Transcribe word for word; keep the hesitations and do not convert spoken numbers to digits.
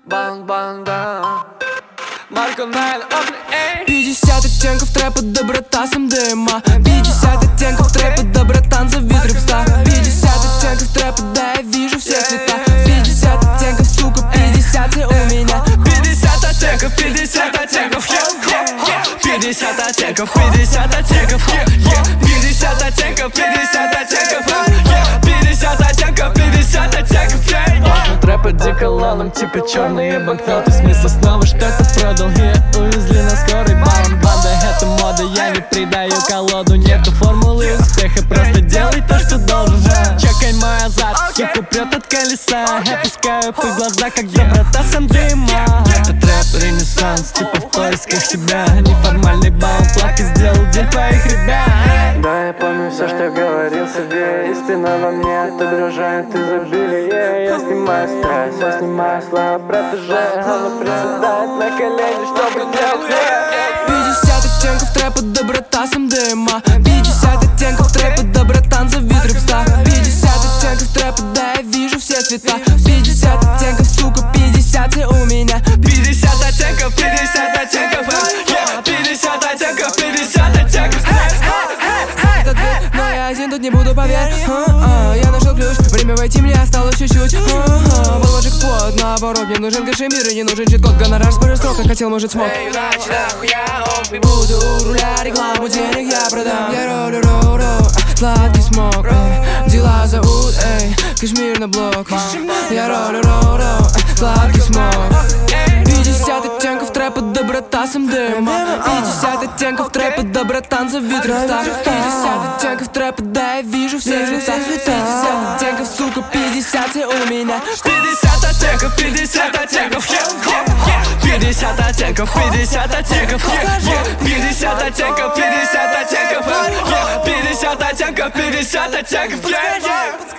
Банг-банг, да. Марко Найл, эй. Пятьдесят оттенков трэпа, доброта с МДМА. Пятьдесят оттенков трэпа, да, братан, зови трэпста. Пятьдесят оттенков трэпа, да, я вижу все цвета. Пятьдесят оттенков, сука, пятьдесят и у меня. Пятьдесят оттенков, пятьдесят оттенков, пятьдесят оттенков, пятьдесят оттенков, пятьдесят оттенков, пятьдесят оттенков, пятьдесят оттенков, пятьдесят оттенков. Трэп одеколоном, типа черные банкноты. Смысл снова что-то продал и увезли на скорой баун. Банда это мода, я не придаю колоду. Нету формулы успеха, просто делай то, что должен. Чекай мой азарт, сука, прет от колеса. Я пускаю по глаза, как доброта с МДМА. Это трэп ренессанс, типа в поисках себя. Неформальный баун, платки сделал день твоих ребят. Да, я помню все, что говорил себе. Истина во мне отображает изобилие. Я снимаю стресс, я снимаю слова протеже. Она приседает на колени, чтобы делать. Пятьдесят оттенков трэпа, доброта с МДМА. Пятьдесят оттенков трэпа, да, братан, зови трэпста. Пятьдесят оттенков трэпа, да, я вижу все цвета. Пятьдесят оттенков, сука, пятьдесят и у меня. Пятьдесят оттенков, пятьдесят оттенков, пятьдесят оттенков, пятьдесят оттенков. Это дверь, но я один тут не буду, поверь. а-а, Я нашел ключ, время войти мне осталось чуть-чуть. а-а, Вот ложек под, наоборот, мне нужен кашемир и не нужен чит-код. Гонорар спорит срок, как хотел, может смог. Буду у руля, рекламу денег я продам. Я ролю, ролю, сладкий смог. эй. Дела зовут, эй, кашмир на блок. Я ролю, ролю, сладкий смог. Пятьдесят оттенков трэпа, доброта с МДМА. Пятьдесят оттенков трэпа, да, братан, зови трэпста. Пятьдесят оттенков трэпа, да, я вижу все цвета. Пятьдесят оттенков, сука, пятьдесят и у меня. Пятьдесят оттенков, пятьдесят оттенков, пятьдесят оттенков, пятьдесят оттенков, пятьдесят оттенков, пятьдесят оттенков, пятьдесят оттенков, пятьдесят оттенков.